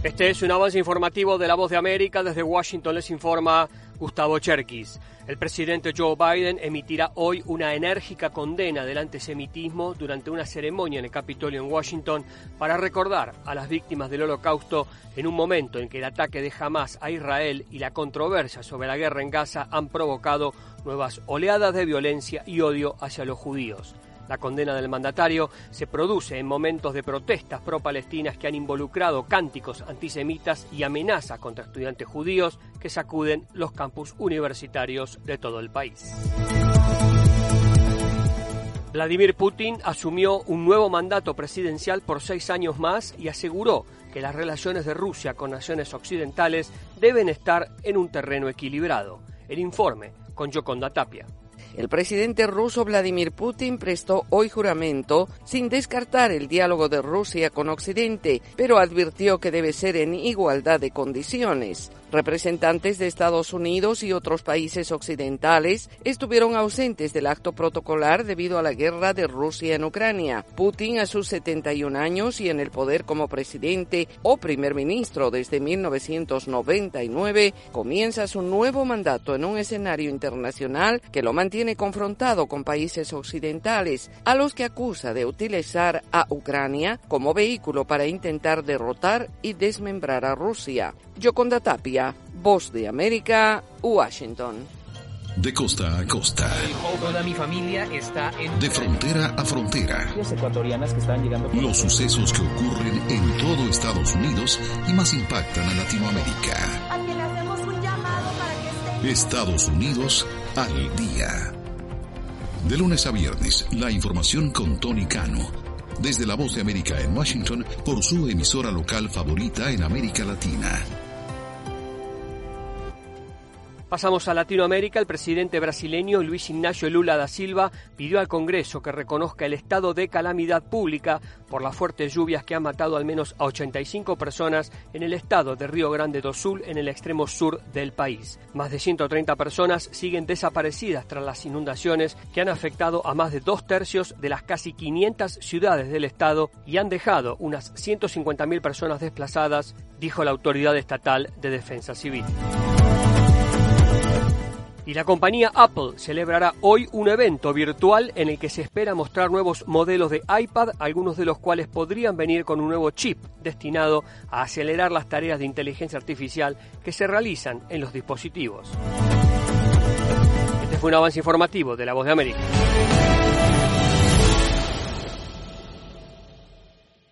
Este es un avance informativo de La Voz de América. Desde Washington les informa Gustavo Cherkis. El presidente Joe Biden emitirá hoy una enérgica condena del antisemitismo durante una ceremonia en el Capitolio en Washington para recordar a las víctimas del Holocausto en un momento en que el ataque de Hamás a Israel y la controversia sobre la guerra en Gaza han provocado nuevas oleadas de violencia y odio hacia los judíos. La condena del mandatario se produce en momentos de protestas pro-palestinas que han involucrado cánticos antisemitas y amenazas contra estudiantes judíos que sacuden los campus universitarios de todo el país. Vladimir Putin asumió un nuevo mandato presidencial por 6 años más y aseguró que las relaciones de Rusia con naciones occidentales deben estar en un terreno equilibrado. El informe con Yoconda Tapia. El presidente ruso Vladimir Putin prestó hoy juramento sin descartar el diálogo de Rusia con Occidente, pero advirtió que debe ser en igualdad de condiciones. Representantes de Estados Unidos y otros países occidentales estuvieron ausentes del acto protocolar debido a la guerra de Rusia en Ucrania. Putin, a sus 71 años y en el poder como presidente o primer ministro desde 1999, comienza su nuevo mandato en un escenario internacional que lo mantiene confrontado con países occidentales, a los que acusa de utilizar a Ucrania como vehículo para intentar derrotar y desmembrar a Rusia. Yoconda Tapia, Voz de América, Washington. De costa a costa. Toda mi familia está en... De frontera a frontera. Ecuatorianas que están llegando... Los sucesos que ocurren en todo Estados Unidos y más impactan a Latinoamérica. A quien le hacemos un llamado para que esté... Estados Unidos al día. De lunes a viernes, la información con Tony Cano. Desde La Voz de América en Washington, por su emisora local favorita en América Latina. Pasamos a Latinoamérica. El presidente brasileño Luis Ignacio Lula da Silva pidió al Congreso que reconozca el estado de calamidad pública por las fuertes lluvias que han matado al menos a 85 personas en el estado de Río Grande do Sul, en el extremo sur del país. Más de 130 personas siguen desaparecidas tras las inundaciones que han afectado a más de 2/3 de las casi 500 ciudades del estado y han dejado unas 150.000 personas desplazadas, dijo la Autoridad Estatal de Defensa Civil. Y la compañía Apple celebrará hoy un evento virtual en el que se espera mostrar nuevos modelos de iPad, algunos de los cuales podrían venir con un nuevo chip destinado a acelerar las tareas de inteligencia artificial que se realizan en los dispositivos. Este fue un avance informativo de La Voz de América.